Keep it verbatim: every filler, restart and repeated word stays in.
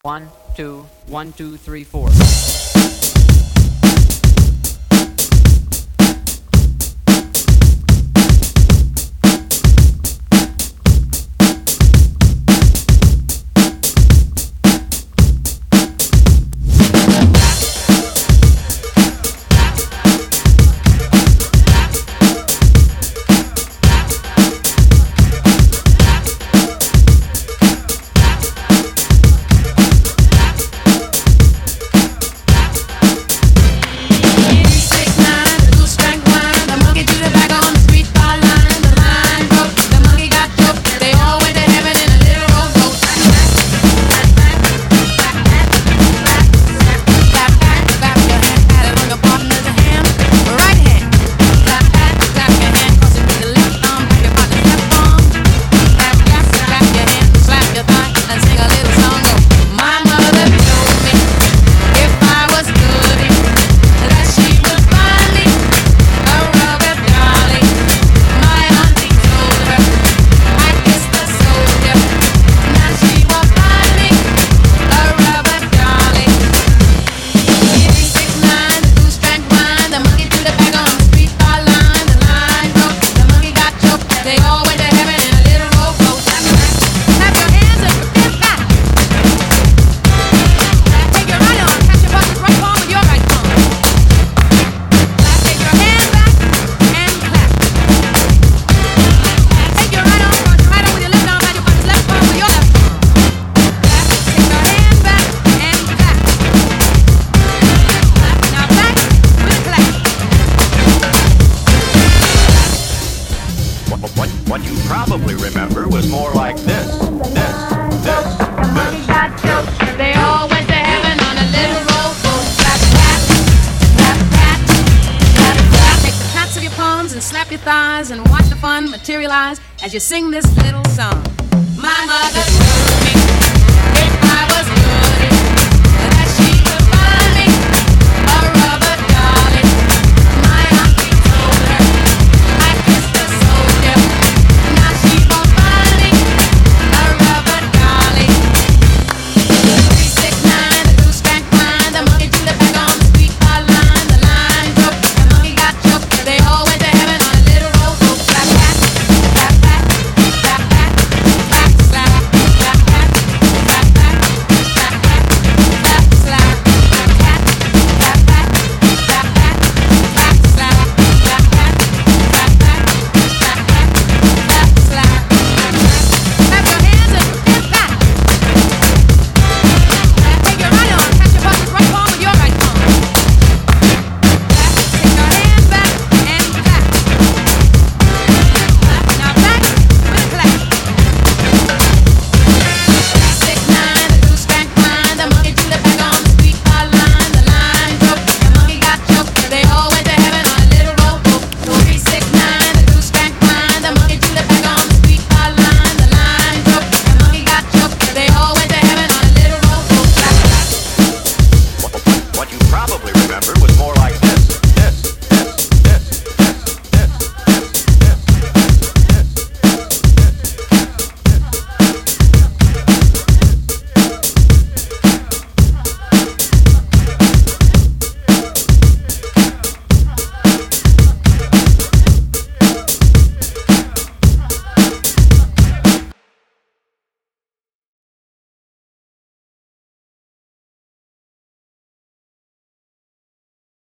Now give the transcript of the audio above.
One, two, one, two, three, four. What, what you probably remember was more like this, this, this, this. They all went to heaven on a little rowboat. Clap, clap, clap, clap, clap, clap. Take the pats of your palms and slap your thighs and watch the fun materialize as you sing this little song. My mother told me.